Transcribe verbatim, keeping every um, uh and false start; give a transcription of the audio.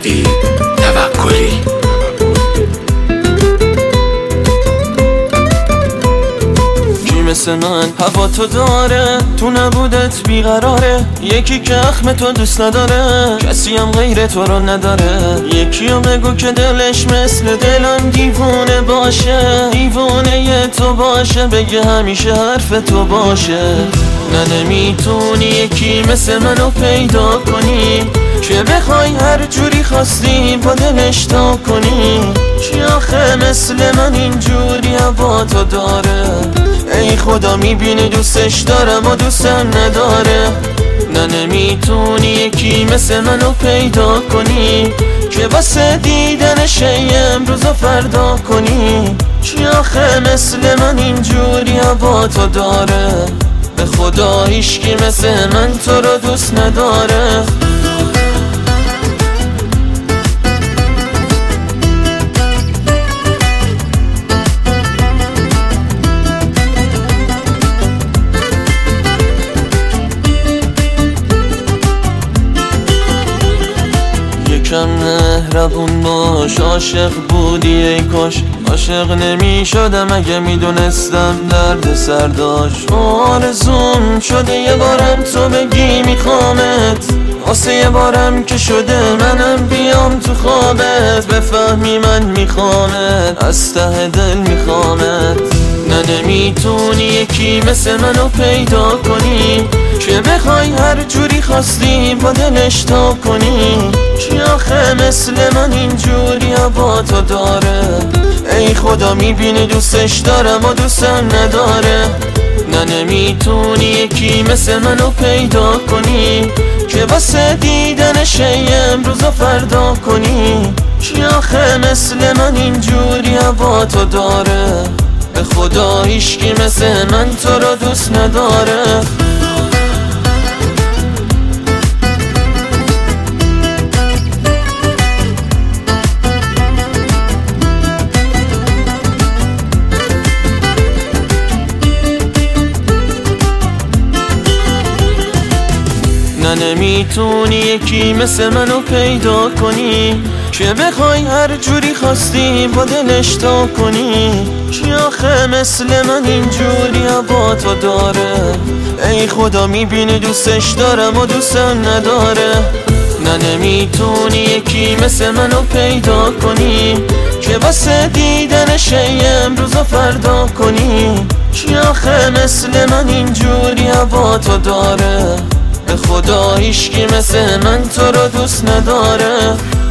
مهدی توکلی. مثل من هوا تو داره، تو نبودت بیقراره. یکی که اخم تو دوست نداره، کسی هم غیر تو رو نداره. یکی رو بگو که دلش مثل دلم دیوونه باشه، دیوونه تو باشه، بگه همیشه حرف تو باشه. نه نمیتونی یکی مثل منو پیدا کنی که بخوای هر جوری خواستی با دلش تا کنی. چی آخه مثل من اینجوری هوا تو داره؟ ای خدا میبینی دوستش دارم و دوستم نداره. نه نمیتونی یکی مثل منو پیدا کنی که واسه دیدنش امروز و فردا کنی. چی آخه مثل من اینجوری هوا تو داره؟ به خدا هیچکی مثل من تو رو دوست نداره. یکم مهربون باش، عاشق بودی ای کاش. عاشق نمی شدم اگه میدونستم درد سر داشت. آرزوم شده یه بارم تو بگی میخوامت، واسه یه بارم که شده منم بیام تو خوابت. بفهمی من میخوامت، از ته دل میخوامت. نه نمیتونی یکی مثل منو پیدا کنی که بخوای هر جوری خواستی با دلش تا کنی. چی آخه مثل من اینجوری هوا تو داره؟ ای خدا میبینی دوستش دارم و دوستم نداره. نه نمیتونی یکی مثل منو پیدا کنی که واسه دیدنش امروز و فردا کنی. چی آخه مثل من اینجوری هوا تو داره؟ به خدا هیچکی مثل من تو رو دوست نداره. نه نمیتونی یکی مثل منو پیدا کنی که بخوای هر جوری خواستی با دلش تا کنی. چی آخه مثل من اینجوری هوا تو داره؟ ای خدا میبینی دوستش دارم و دوستم نداره. نه نمیتونی یکی مثل منو پیدا کنی که واسه دیدنش امروز و فردا کنی. چی آخه مثل من اینجوری هوا تو داره؟ به خدا هیچکی مثل من تو رو دوست نداره.